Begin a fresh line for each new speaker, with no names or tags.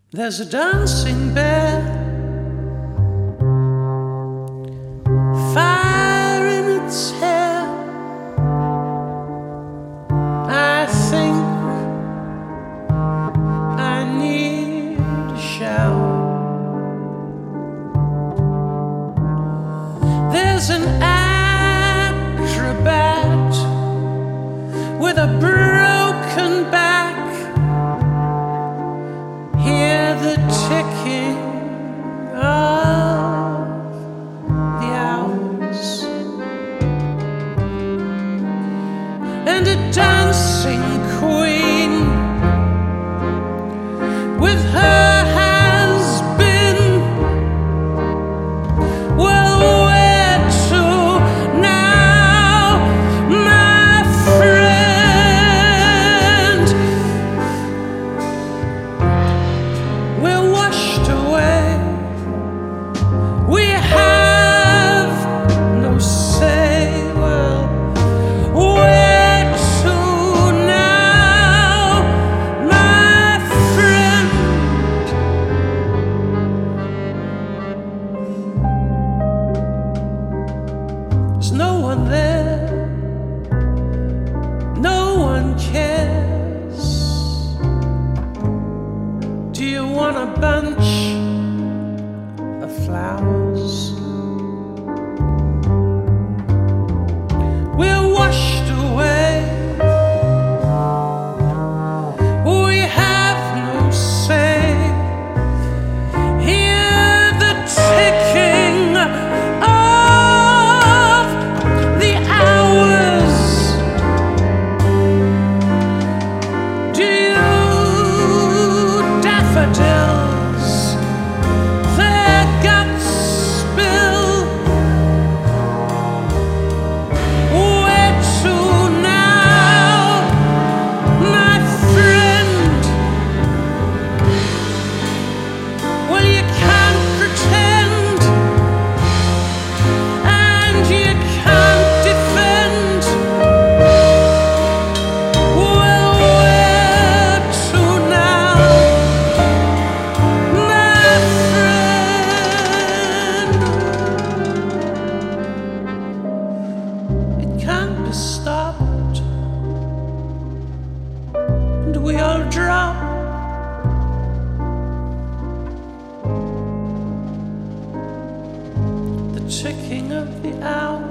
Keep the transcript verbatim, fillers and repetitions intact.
There's a dancing bear, fire in its hair. I think I need a shower. There's an acrobat with a broken back. Hear the ticking of the hours, and a dancing queen with her has been. Well, where to now, my friend? We're washed away. We have no say. Well, where to now, my friend? There's no one there. No one cares. Do you want a bunch of flowers? We're washed away. We have no say. Hear the ticking of the hours. Do you daffodils their guts spill? Where to now, my friend? Well, you can't pretend, and you can't defend. Well, where to now, my friend? It can't be stopped, and we all drop. The ticking of the hour.